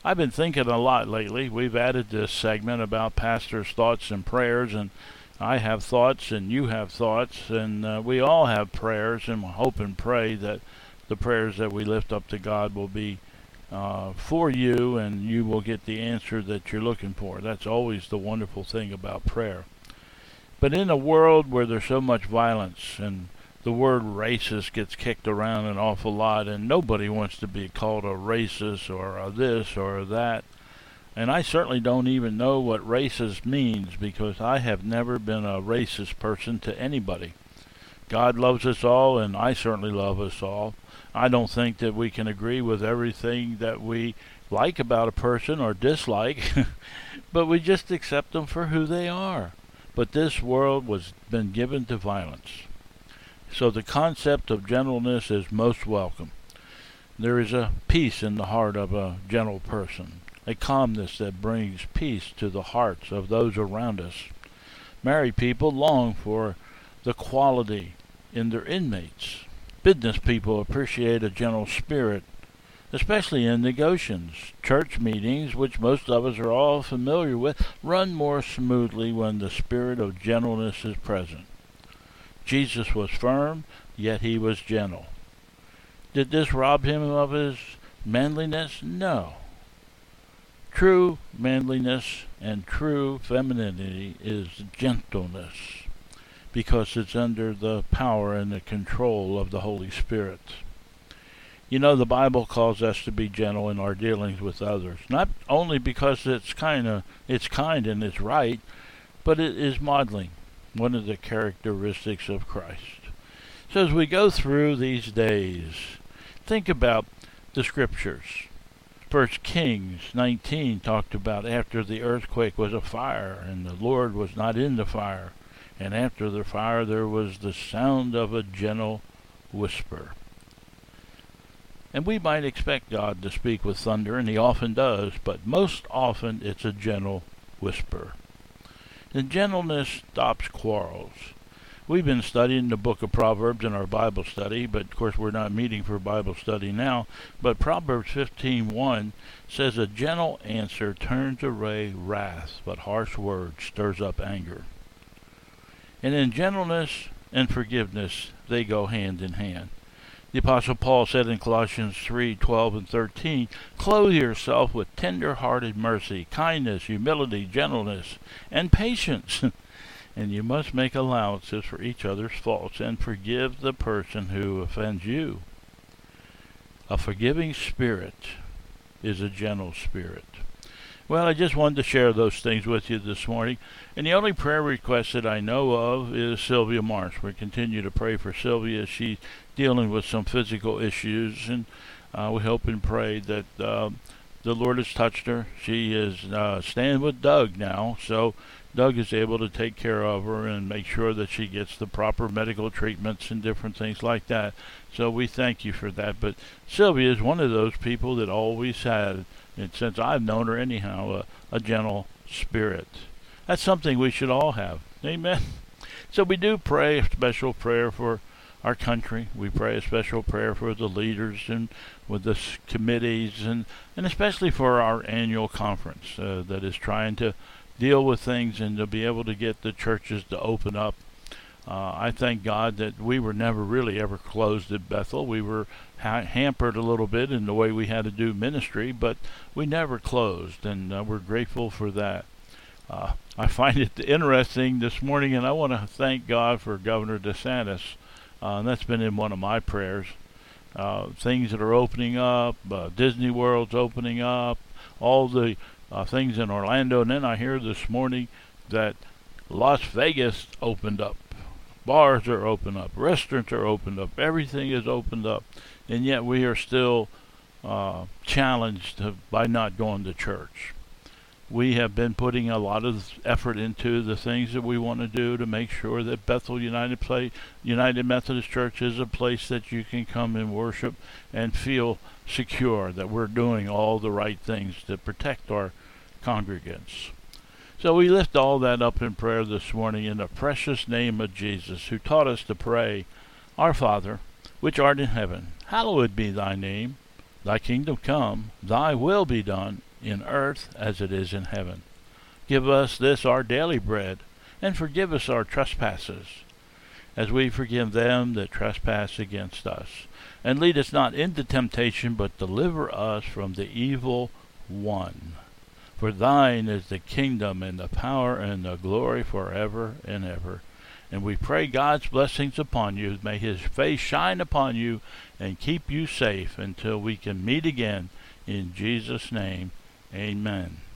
I've been thinking a lot lately. We've added this segment about pastors' thoughts and prayers, and I have thoughts and you have thoughts, and we all have prayers, and hope and pray that the prayers that we lift up to God will be for you, and you will get the answer that you're looking for. That's always the wonderful thing about prayer. But in a world where there's so much violence, and the word racist gets kicked around an awful lot, and nobody wants to be called a racist or a this or that, and I certainly don't even know what racist means, because I have never been a racist person to anybody. God loves us all, and I certainly love us all. I don't think that we can agree with everything that we like about a person or dislike, but we just accept them for who they are. But this world was been given to violence. So the concept of gentleness is most welcome. There is a peace in the heart of a gentle person, a calmness that brings peace to the hearts of those around us. Married people long for the quality in their inmates. Business people appreciate a gentle spirit, especially in negotiations. Church meetings, which most of us are all familiar with, run more smoothly when the spirit of gentleness is present. Jesus was firm, yet he was gentle. Did this rob him of his manliness? No. True manliness and true femininity is gentleness, because it's under the power and the control of the Holy Spirit. You know, the Bible calls us to be gentle in our dealings with others, not only because it's kind and it's right, but it is modeling one of the characteristics of Christ. So as we go through these days, think about the scriptures. 1 Kings 19 talked about after the earthquake was a fire, and the Lord was not in the fire. And after the fire there was the sound of a gentle whisper. And we might expect God to speak with thunder, and he often does, but most often it's a gentle whisper. And gentleness stops quarrels. We've been studying the book of Proverbs in our Bible study, but of course we're not meeting for Bible study now. But Proverbs 15:1 says, "A gentle answer turns away wrath, but harsh words stirs up anger." And in gentleness and forgiveness, they go hand in hand. The Apostle Paul said in Colossians 3:12 and 13, "Clothe yourself with tender-hearted mercy, kindness, humility, gentleness, and patience." And you must make allowances for each other's faults and forgive the person who offends you. A forgiving spirit is a gentle spirit. Well, I just wanted to share those things with you this morning. And the only prayer request that I know of is Sylvia Marsh. We continue to pray for Sylvia. She's dealing with some physical issues, and we hope and pray that the Lord has touched her. She is staying with Doug now, so Doug is able to take care of her and make sure that she gets the proper medical treatments and different things like that. So we thank you for that. But Sylvia is one of those people that always had, and since I've known her anyhow, a gentle spirit. That's something we should all have. Amen. So we do pray a special prayer for our country. We pray a special prayer for the leaders and with the committees, and especially for our annual conference that is trying to deal with things and to be able to get the churches to open up. I thank God that we were never really ever closed at Bethel. We were hampered a little bit in the way we had to do ministry, but we never closed, and we're grateful for that. I find it interesting this morning, and I want to thank God for Governor DeSantis. And that's been in one of my prayers. Things that are opening up, Disney World's opening up, all the things in Orlando. And then I hear this morning that Las Vegas opened up. Bars are open up. Restaurants are opened up. Everything is opened up. And yet we are still challenged by not going to church. We have been putting a lot of effort into the things that we want to do to make sure that Bethel United Methodist Church is a place that you can come and worship and feel secure that we're doing all the right things to protect our congregants. So we lift all that up in prayer this morning in the precious name of Jesus, who taught us to pray, "Our Father, which art in heaven, hallowed be thy name. Thy kingdom come, thy will be done, in earth as it is in heaven. Give us this our daily bread, and forgive us our trespasses, as we forgive them that trespass against us. And lead us not into temptation, but deliver us from the evil one. For thine is the kingdom, and the power, and the glory forever and ever. And we pray God's blessings upon you. May his face shine upon you and keep you safe until we can meet again. In Jesus' name, amen.